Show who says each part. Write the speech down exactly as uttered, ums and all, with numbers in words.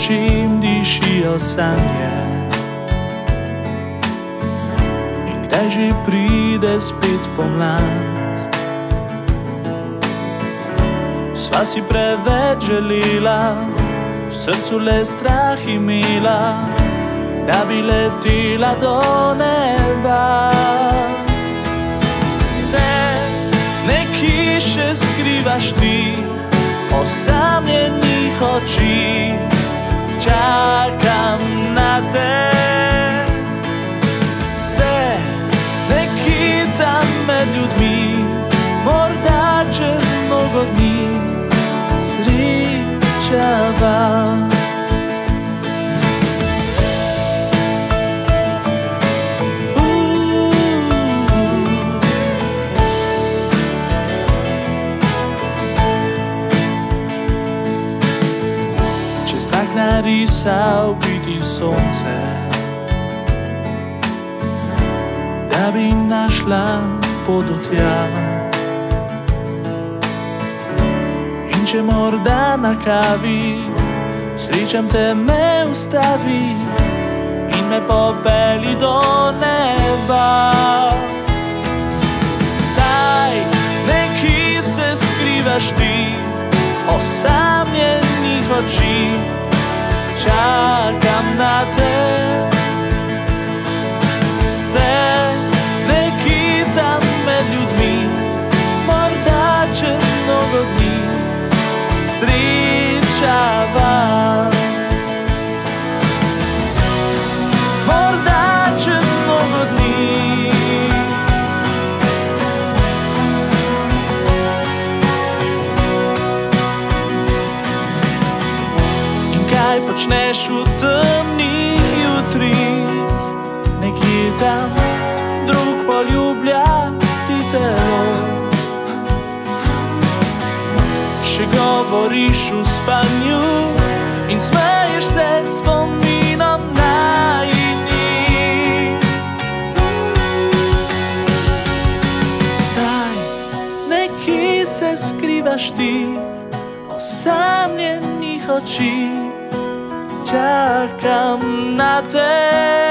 Speaker 1: čím diši osanie. I kdeže príde späť pomlad, sva si preveč želila, v srcu le strah imela, da bi letela do neba. Se neki še skrivaš ti, osamljenih oči, čakam na te. Se neki tam med ljudmi, morda čez mnogo dni srečava. Narisal biti sonce, da bi našla pot do tja. In če morda na kavi srečam te, me ustavi in me popelji do neba. Saj neki se skrivaš ti, osamljenih oči, čakam na te. Se neki tam med ljudmi, morda čez mnogo dni srečava. Morda čez mnogo dni. Kaj počneš v temnih jutrih, nekje tam drug poljublja ti telo. Še govoriš v spanju in smeješ se spominom najinih. Saj nekje se skrivaš ti, osamljenih oči, čakam na te.